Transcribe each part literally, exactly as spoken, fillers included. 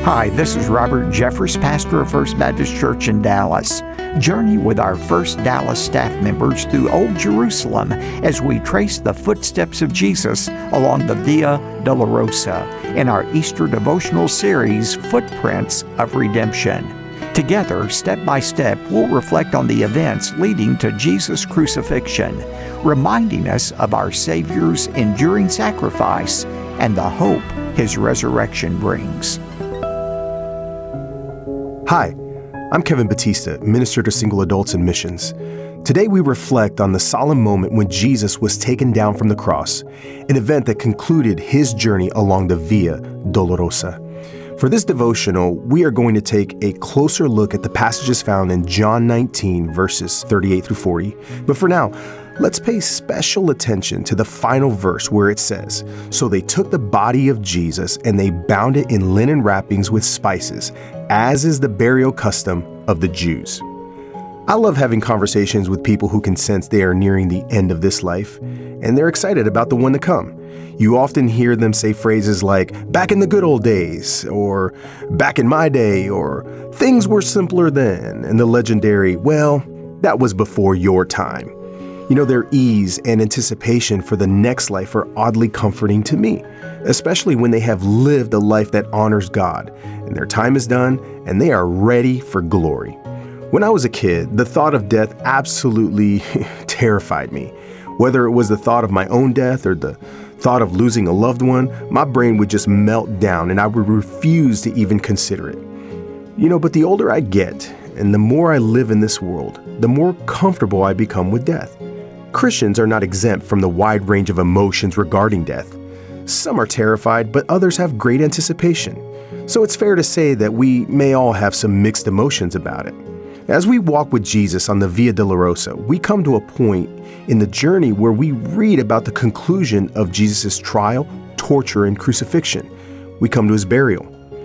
Hi, this is Robert Jeffress, pastor of First Baptist Church in Dallas. Journey with our First Dallas staff members through Old Jerusalem as we trace the footsteps of Jesus along the Via Dolorosa in our Easter devotional series, Footprints of Redemption. Together, step by step, we'll reflect on the events leading to Jesus' crucifixion, reminding us of our Savior's enduring sacrifice and the hope His resurrection brings. Hi, I'm Kevin Batista, Minister to Single Adults and Missions. Today we reflect on the solemn moment when Jesus was taken down from the cross, an event that concluded His journey along the Via Dolorosa. For this devotional, we are going to take a closer look at the passages found in John nineteen, verses thirty-eight through forty. But for now, let's pay special attention to the final verse where it says, "So they took the body of Jesus and they bound it in linen wrappings with spices, as is the burial custom of the Jews." I love having conversations with people who can sense they are nearing the end of this life, and they're excited about the one to come. You often hear them say phrases like, "back in the good old days," or "back in my day," or "things were simpler then," and the legendary, "well, that was before your time." You know, their ease and anticipation for the next life are oddly comforting to me, especially when they have lived a life that honors God, and their time is done, and they are ready for glory. When I was a kid, the thought of death absolutely terrified me. Whether it was the thought of my own death or the thought of losing a loved one, my brain would just melt down and I would refuse to even consider it. You know, but the older I get and the more I live in this world, the more comfortable I become with death. Christians are not exempt from the wide range of emotions regarding death. Some are terrified, but others have great anticipation. So it's fair to say that we may all have some mixed emotions about it. As we walk with Jesus on the Via Dolorosa, we come to a point in the journey where we read about the conclusion of Jesus' trial, torture, and crucifixion. We come to His burial.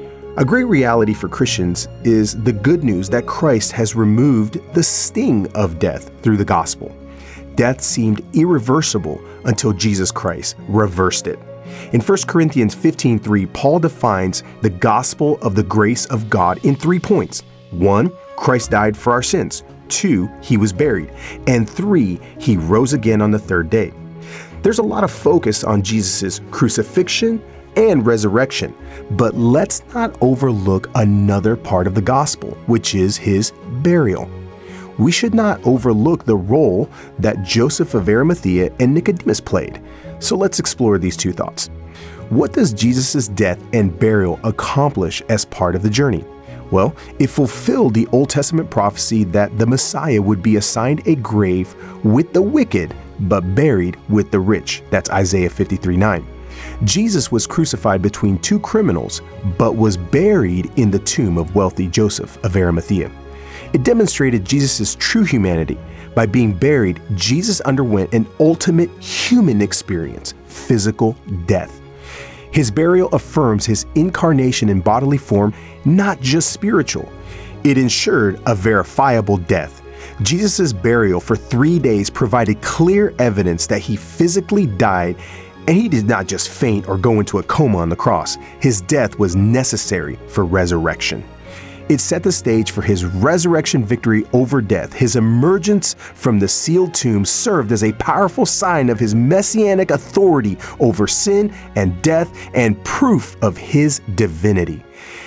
A great reality for Christians is the good news that Christ has removed the sting of death through the gospel. Death seemed irreversible until Jesus Christ reversed it. In First Corinthians fifteen three, Paul defines the gospel of the grace of God in three points. One, Christ died for our sins. Two, He was buried. And three, He rose again on the third day. There's a lot of focus on Jesus' crucifixion and resurrection, but let's not overlook another part of the gospel, which is His burial. We should not overlook the role that Joseph of Arimathea and Nicodemus played. So let's explore these two thoughts. What does Jesus' death and burial accomplish as part of the journey? Well, it fulfilled the Old Testament prophecy that the Messiah would be assigned a grave with the wicked, but buried with the rich. That's Isaiah fifty-three nine. Jesus was crucified between two criminals, but was buried in the tomb of wealthy Joseph of Arimathea. It demonstrated Jesus' true humanity. By being buried, Jesus underwent an ultimate human experience, physical death. His burial affirms His incarnation in bodily form, not just spiritual. It ensured a verifiable death. Jesus' burial for three days provided clear evidence that He physically died, and He did not just faint or go into a coma on the cross. His death was necessary for resurrection. It set the stage for His resurrection victory over death. His emergence from the sealed tomb served as a powerful sign of His messianic authority over sin and death and proof of His divinity.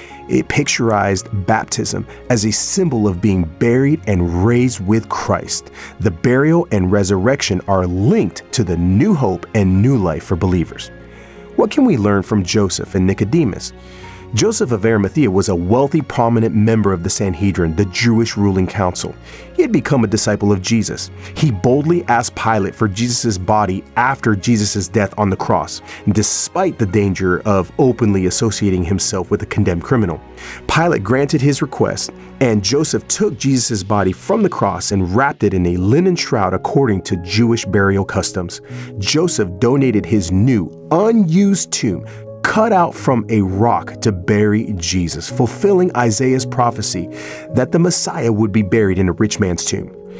It picturized baptism as a symbol of being buried and raised with Christ. The burial and resurrection are linked to the new hope and new life for believers. What can we learn from Joseph and Nicodemus? Joseph of Arimathea was a wealthy, prominent member of the Sanhedrin, the Jewish ruling council. He had become a disciple of Jesus. He boldly asked Pilate for Jesus' body after Jesus' death on the cross, despite the danger of openly associating himself with a condemned criminal. Pilate granted his request, and Joseph took Jesus' body from the cross and wrapped it in a linen shroud according to Jewish burial customs. Joseph donated his new, unused tomb cut out from a rock to bury Jesus, fulfilling Isaiah's prophecy that the Messiah would be buried in a rich man's tomb.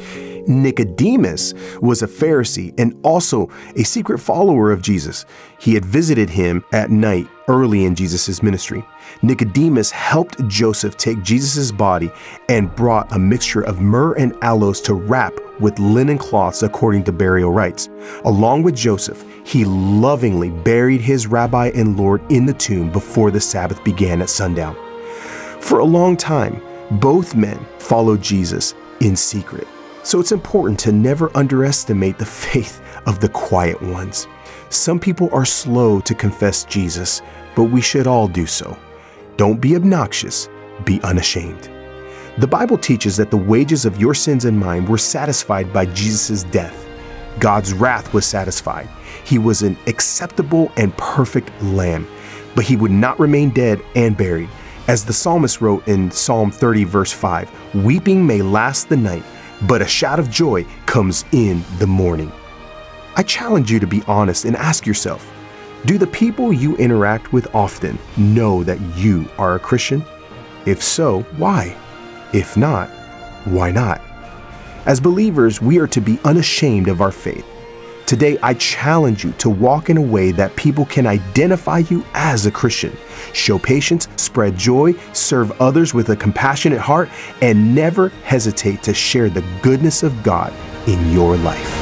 Nicodemus was a Pharisee and also a secret follower of Jesus. He had visited him at night early in Jesus' ministry. Nicodemus helped Joseph take Jesus' body and brought a mixture of myrrh and aloes to wrap with linen cloths according to burial rites. Along with Joseph, he lovingly buried his rabbi and Lord in the tomb before the Sabbath began at sundown. For a long time, both men followed Jesus in secret. So it's important to never underestimate the faith of the quiet ones. Some people are slow to confess Jesus, but we should all do so. Don't be obnoxious, be unashamed. The Bible teaches that the wages of your sins and mine were satisfied by Jesus' death. God's wrath was satisfied. He was an acceptable and perfect lamb, but he would not remain dead and buried. As the psalmist wrote in Psalm thirty, verse five, "Weeping may last the night, but a shout of joy comes in the morning." I challenge you to be honest and ask yourself, do the people you interact with often know that you are a Christian? If so, why? If not, why not? As believers, we are to be unashamed of our faith. Today, I challenge you to walk in a way that people can identify you as a Christian. Show patience, spread joy, serve others with a compassionate heart, and never hesitate to share the goodness of God in your life.